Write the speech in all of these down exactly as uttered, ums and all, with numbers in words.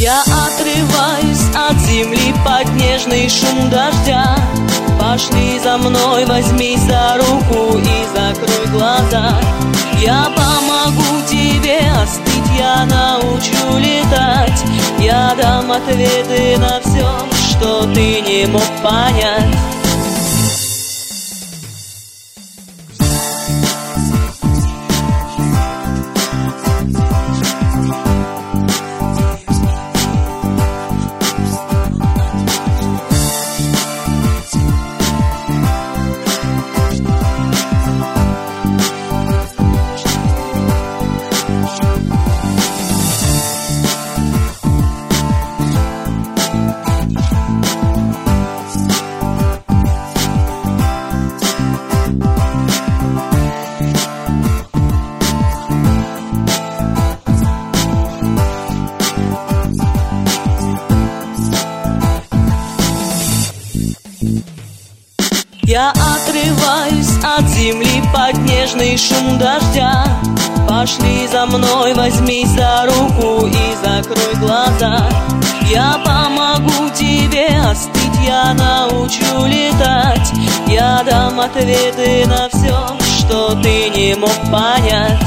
Я отрываюсь от земли под нежный шум дождя. Пошли за мной, возьмись за руку и закрой глаза. Я помогу тебе остыть, я научу летать. Я дам ответы на все, что ты не мог понять. Я отрываюсь от земли под нежный шум дождя. Пошли за мной, возьмись за руку и закрой глаза. Я помогу тебе остыть, я научу летать. Я дам ответы на все, что ты не мог понять.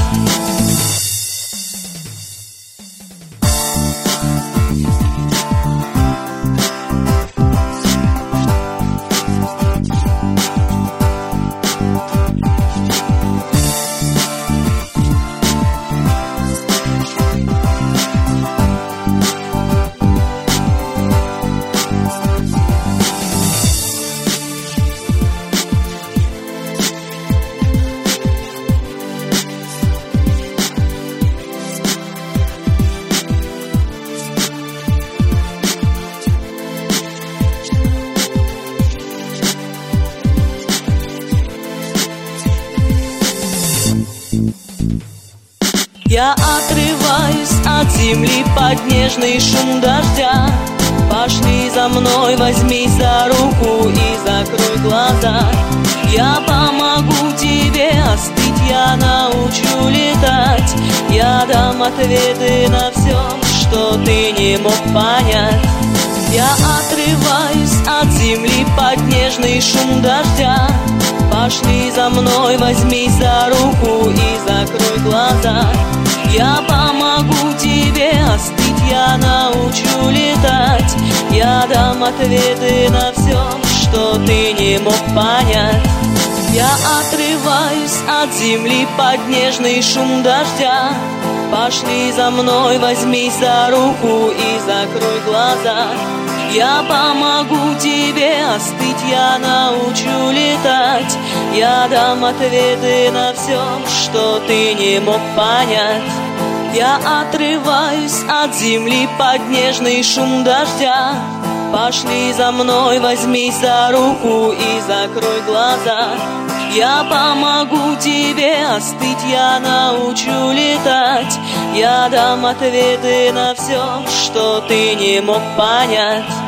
Я отрываюсь от земли под нежный шум дождя. Пошли за мной, возьмись за руку и закрой глаза. Я помогу тебе остыть, я научу летать. Я дам ответы на все, что ты не мог понять. Я отрываюсь от земли под нежный шум дождя. Пошли за мной, возьмись за руку и закрой глаза. Я помогу тебе остыть, я научу летать. Я дам ответы на все, что ты не мог понять. Я отрываюсь от земли под нежный шум дождя. Пошли за мной, возьмись за руку и закрой глаза. Я помогу тебе остыть, я научу летать. Я дам ответы на все, что ты не мог понять. Я отрываюсь от земли под нежный шум дождя. Пошли за мной, возьмись за руку и закрой глаза. Я помогу тебе остыть, я научу летать. Я дам ответы на все, что ты не мог понять.